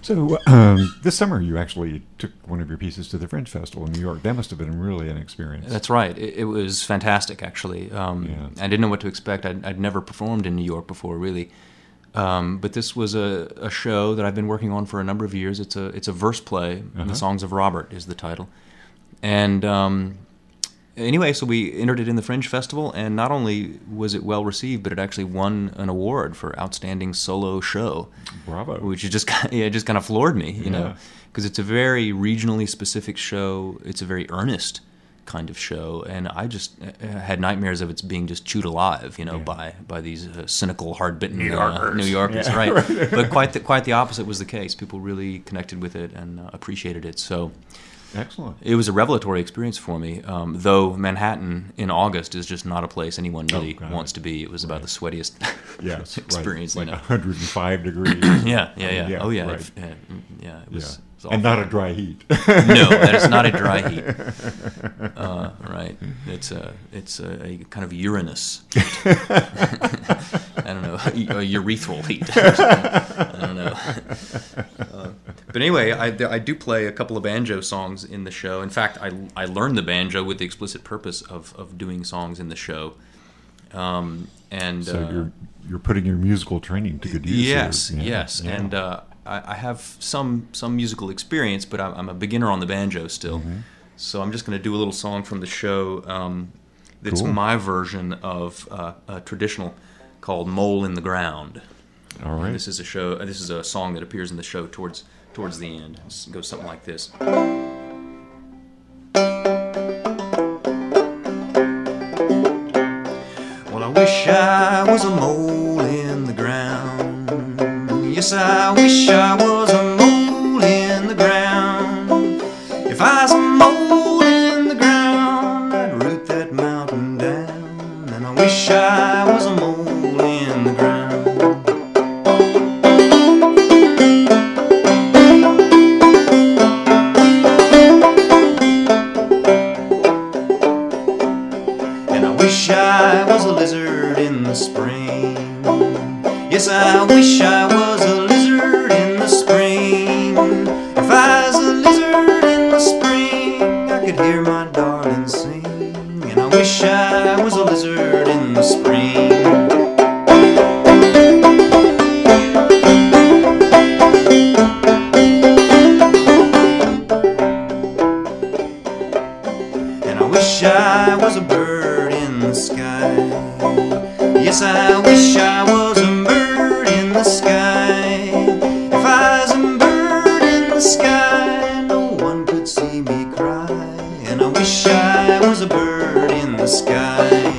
So this summer you actually took one of your pieces to the Fringe Festival in New York. That must have been really an experience. That's right. It was fantastic, actually. I didn't know what to expect. I'd never performed in New York before, really. But this was a show that I've been working on for a number of years. It's a verse play. The Songs of Robert is the title. And anyway, so we entered it in the Fringe Festival, and not only was it well received, but it actually won an award for Outstanding Solo Show. Bravo. Which is just kind of floored me, you know, because it's a very regionally specific show. It's a very earnest kind of show, and I just had nightmares of it being just chewed alive, you know, by these cynical, hard-bitten New Yorkers, right? But quite the opposite was the case. People really connected with it and appreciated it. So. Excellent. It was a revelatory experience for me, though Manhattan in August is just not a place anyone really wants to be. It was about the sweatiest experience. Like 105 degrees. Yeah. Oh, yeah. Right. It was and not a dry heat. No, that is not a dry heat. Right. It's a kind of Uranus. I don't know, a urethral heat. I don't know. But anyway, I do play a couple of banjo songs in the show. In fact, I learned the banjo with the explicit purpose of doing songs in the show. So you're putting your musical training to good use. Yes. Yeah. And I have some musical experience, but I'm a beginner on the banjo still. Mm-hmm. So I'm just going to do a little song from the show that's my version of a traditional called "Mole in the Ground." All right. This is a song that appears in the show towards the end. It goes something like this. Well, I wish I was a mole in the ground. Yes, I wish I was a mole in the ground. If I was a mole in the ground, I'd root that mountain down. And I wish I was a mole in the ground. Wish I was a lizard in the spring. Yes, I wish I was a lizard in the spring. If I was a lizard in the spring, I could hear my darling sing. And I wish I was a lizard in the spring. And I wish I was a bird in the sky. Yes, I wish I was a bird in the sky. If I was a bird in the sky, no one could see me cry. And I wish I was a bird in the sky.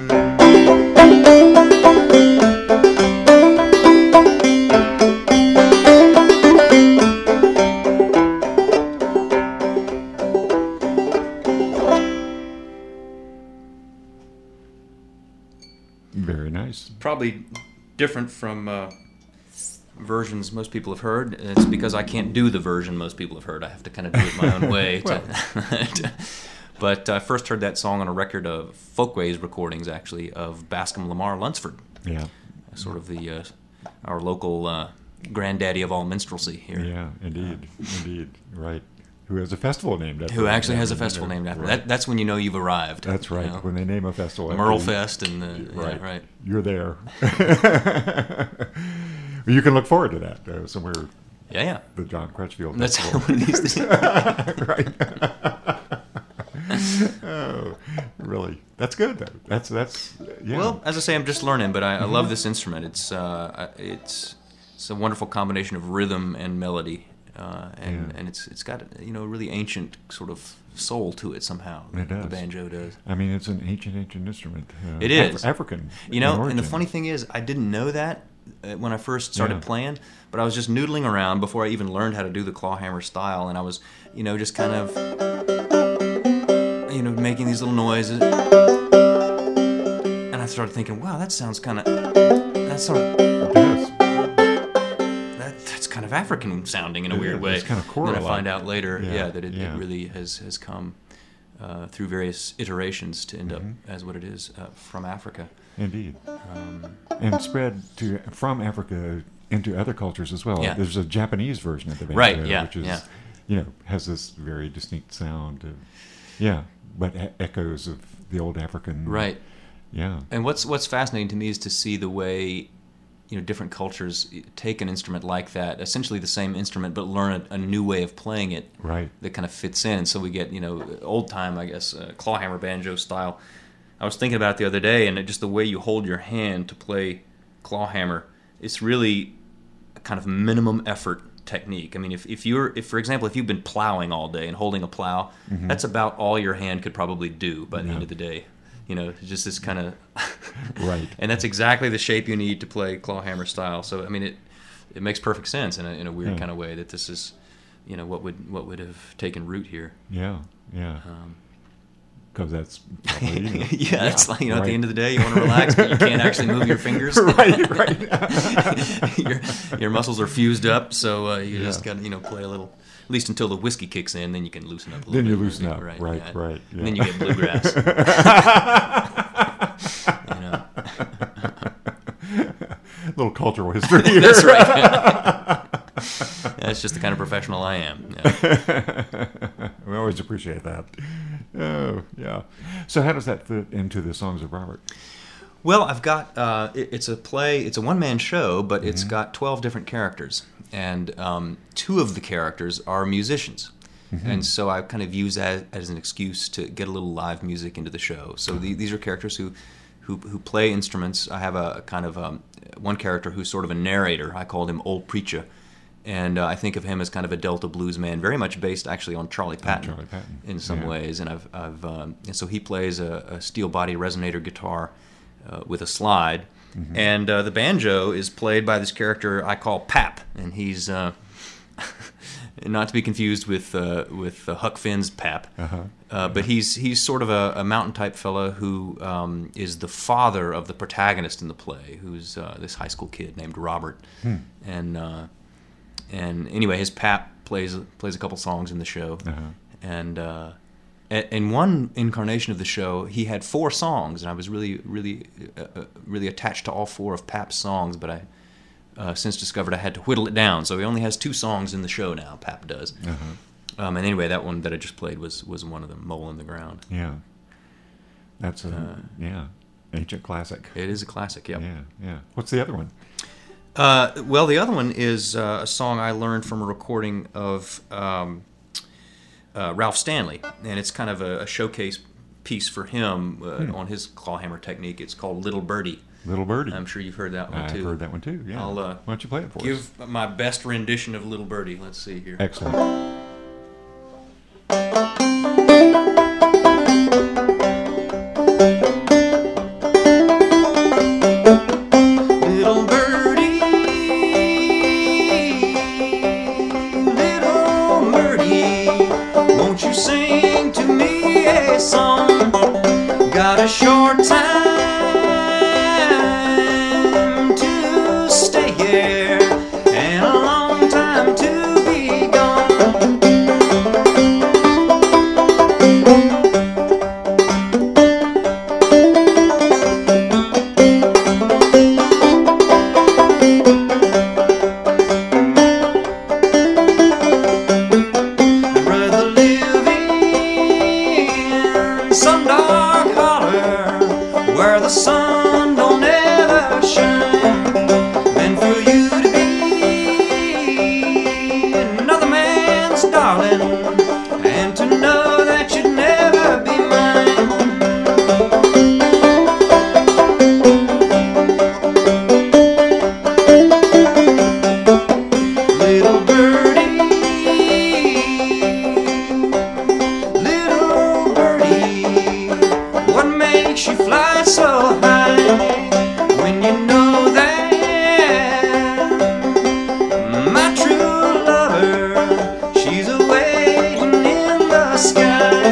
Very nice. Probably different from versions most people have heard. It's because I can't do the version most people have heard. I have to kind of do it my own way. But I first heard that song on a record of Folkways recordings, actually, of Bascom Lamar Lunsford. Yeah. Sort of our local granddaddy of all minstrelsy here. Yeah, indeed. Right. Who has a festival named after Who actually has a festival named after right. That's when you know you've arrived. That's right. You know? When they name a festival. Merlefest and right. Yeah, right. You're there. You can look forward to that somewhere. Yeah. The John Crutchfield That's Festival. one of these things. Right. Oh, really? That's good though. That's yeah. Well, as I say, I'm just learning, but I love this instrument. It's a wonderful combination of rhythm and melody. And it's got a really ancient sort of soul to it somehow. It does. The banjo does. I mean, it's an ancient instrument. It is African. And the funny thing is, I didn't know that when I first started playing, but I was just noodling around before I even learned how to do the clawhammer style, and I was, just kind of, making these little noises, and I started thinking, wow, that sounds kind of, that's kind of African sounding in a weird way. It's kind of choral. Then I find out later, that it really has come through various iterations to end up as what it is from Africa. Indeed. And spread from Africa into other cultures as well. Yeah. There's a Japanese version of the banjo, Right, yeah, which is, yeah. Has this very distinct sound. But echoes of the old African. Right. Yeah. And what's fascinating to me is to see the way, different cultures take an instrument like that, essentially the same instrument, but learn a new way of playing it. Right. That kind of fits in. So we get, old time, I guess, clawhammer banjo style. I was thinking about it the other day, and just the way you hold your hand to play clawhammer, it's really a kind of minimum effort technique. I mean, if for example, if you've been plowing all day and holding a plow, that's about all your hand could probably do by the end of the day. Just this kind of right. And that's exactly the shape you need to play clawhammer style. So I mean, it makes perfect sense in a weird kind of way that this is, what would have taken root here. Yeah. Because that's probably, it's like, at the end of the day, you want to relax, but you can't actually move your fingers. right. your muscles are fused up, so you just got to, play a little, at least until the whiskey kicks in, then you can loosen up a little bit. Then you loosen up, right. Yeah. And then you get bluegrass. Little cultural history here. That's right. That's just the kind of professional I am. Yeah. We always appreciate that. Oh, yeah. So how does that fit into the Songs of Robert? Well, I've got, it's a play, it's a one-man show, but it's got 12 different characters. And 2 of the characters are musicians. And so I kind of use that as an excuse to get a little live music into the show. So these are characters who play instruments. I have a kind of one character who's sort of a narrator. I called him Old Preacher. And I think of him as kind of a Delta blues man, very much based actually on Charlie Patton, in some ways. And and so he plays a steel body resonator guitar with a slide, and the banjo is played by this character I call Pap, and he's not to be confused with Huck Finn's Pap, but he's sort of a mountain type fella who is the father of the protagonist in the play, who's this high school kid named Robert, and anyway, his Pap plays a couple songs in the show, and in one incarnation of the show, he had 4 songs, and I was really attached to all 4 of Pap's songs. But I since discovered I had to whittle it down, so he only has 2 songs in the show now. Pap does, and anyway, that one that I just played was one of them, "Mole in the Ground." Yeah, that's ancient classic. It is a classic. Yep. Yeah. What's the other one? Well, the other one is a song I learned from a recording of Ralph Stanley, and it's kind of a showcase piece for him on his clawhammer technique. It's called "Little Birdie." Little Birdie. I'm sure you've heard that one too. I've heard that one too. Yeah. Why don't you play it for us? Give my best rendition of "Little Birdie." Let's see here. Excellent. Got a short time to stay here and a long time to be gone. I'd rather live in some dark where the sun don't ever shine, than for you to be another man's darling, and to know that you'd never be mine. Little birdie, little birdie, what makes you fly so high when you know that my true lover, she's awaiting in the sky?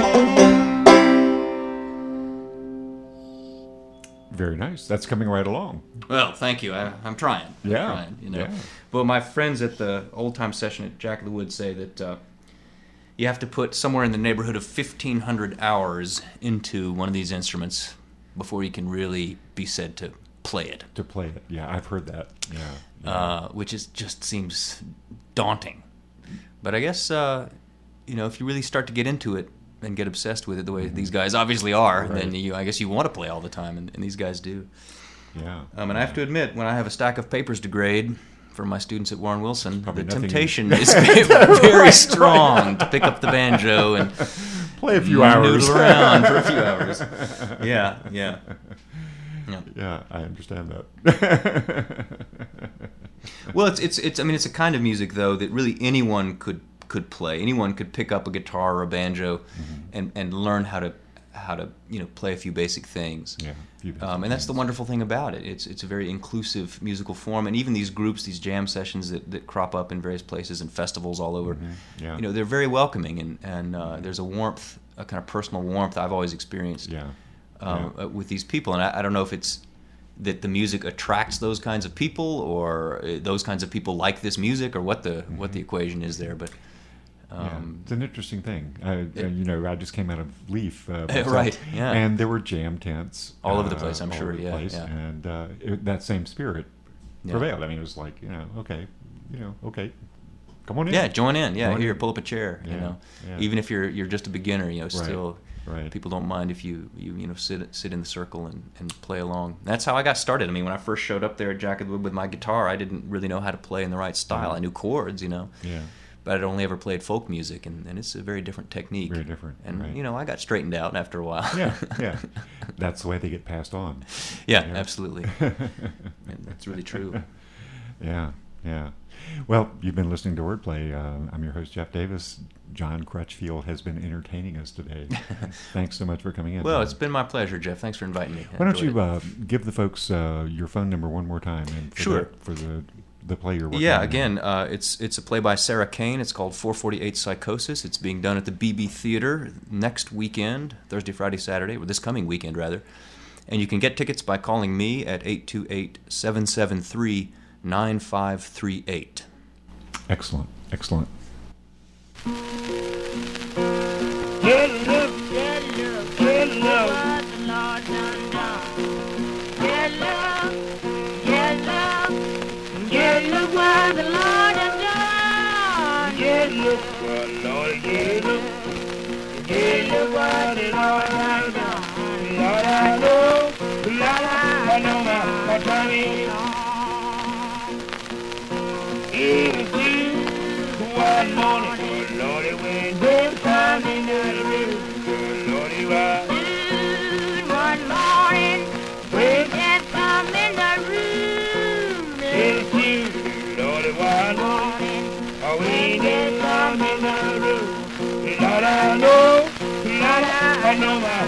Very nice. That's coming right along. Well, thank you. I'm trying. Yeah. I'm trying, Well, my friends at the old time session at Jack of the Woods say that you have to put somewhere in the neighborhood of 1,500 hours into one of these instruments before you can really be said to play it. To play it, yeah, I've heard that. Which just seems daunting. But I guess if you really start to get into it and get obsessed with it the way these guys obviously are, Right. then I guess you want to play all the time, and these guys do. Yeah. And I have to admit, when I have a stack of papers to grade for my students at Warren Wilson, Probably the nothing- temptation is very strong to pick up the banjo and Play a few hours. noodle around for a few hours. Yeah. Yeah, I understand that. Well, it's a kind of music though that really anyone could play. Anyone could pick up a guitar or a banjo and learn how to play a few basic things. Yeah, And that's the wonderful thing about it. It's a very inclusive musical form, and even these groups, these jam sessions that crop up in various places and festivals all over, Yeah. they're very welcoming, and there's a warmth, a kind of personal warmth I've always experienced with these people. And I don't know if it's that the music attracts those kinds of people, or those kinds of people like this music, or what the equation is there, but. It's an interesting thing. I just came out of Leaf, myself, right? Yeah, and there were jam tents all over the place. I'm sure. over the Yeah, place, yeah. And that same spirit prevailed. I mean, it was like okay, come on in. Yeah, join in. Yeah, Join here, in. pull up a chair. Yeah, Even if you're just a beginner, still. Right. People don't mind if you sit in the circle and play along. That's how I got started. I mean, when I first showed up there at Jack of the Wood with my guitar, I didn't really know how to play in the right style. I knew chords, Yeah. but I'd only ever played folk music, and it's a very different technique. Very different. And right. I got straightened out after a while. Yeah. That's the way they get passed on. Yeah, absolutely. And that's really true. Yeah. Well, you've been listening to Wordplay. I'm your host, Jeff Davis. John Crutchfield has been entertaining us today. Thanks so much for coming in. Well, John. it's been my pleasure, Jeff. Thanks for inviting me. Why don't you give the folks your phone number one more time? And for the play you're working on. Yeah, again, it's a play by Sarah Kane. It's called 448 Psychosis. It's being done at the BB Theater next weekend, Thursday, Friday, Saturday, or this coming weekend, rather. And you can get tickets by calling me at 828-773-9538. Excellent. Get love, get love. What the Lord done done. Get love, get love. Get love what the Lord has done. Get love, what the Lord, get love. Get love what the Lord has done. Lord, I know, Lord, I know my time is on. It is you, one morning. Lordy, when they're coming out of the river, Lordy, why? One morning, when they're coming out of the room, it's you, Lordy, one morning, when they're coming out of the room, Lord, I know my